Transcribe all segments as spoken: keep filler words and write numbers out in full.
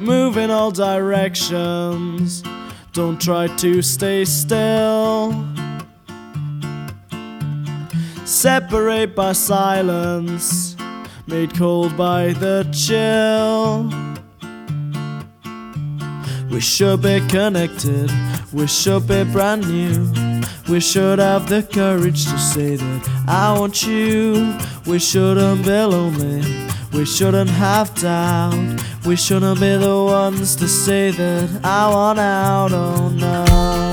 move in all directions. Don't try to stay still. Separate by silence, made cold by the chill. We should be connected, we should be brand new. We should have the courage to say that I want you. We shouldn't be lonely, we shouldn't have doubt. We shouldn't be the ones to say that I want out, oh no.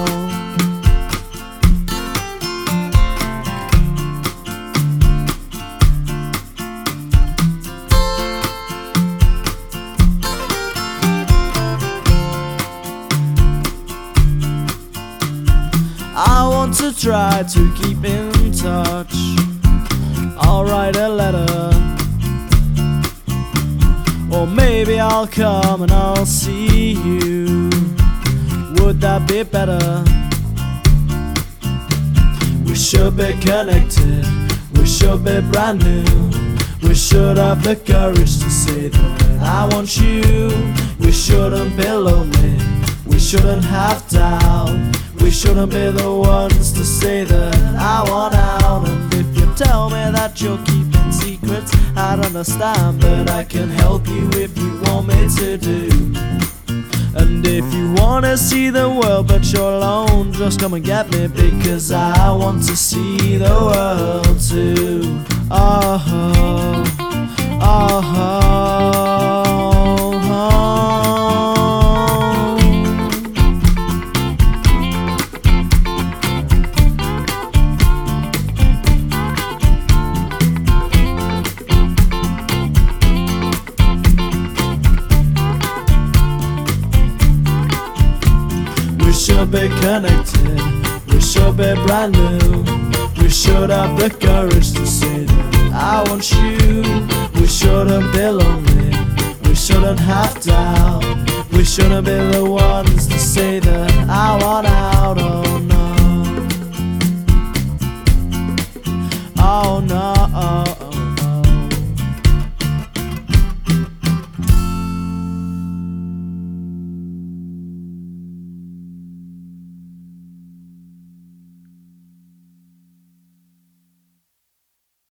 I want to try to keep in touch. I'll write a letter, or maybe I'll come and I'll see you. Would that be better? We should be connected, we should be brand new. We should have the courage to say that I want you. We shouldn't be lonely, we shouldn't have doubt. We shouldn't be the ones to say that I want out. And if you tell me that you're keeping secrets, I'd understand, but I can help you if you want me to do. And if you wanna see the world but you're alone, just come and get me, because I want to see the world too. Oh, oh, oh, oh. We should be connected, we should be brand new. We should have the courage to say that I want you. We shouldn't be lonely, we shouldn't have doubt. We shouldn't be the ones to say that I want out, oh no. Oh no.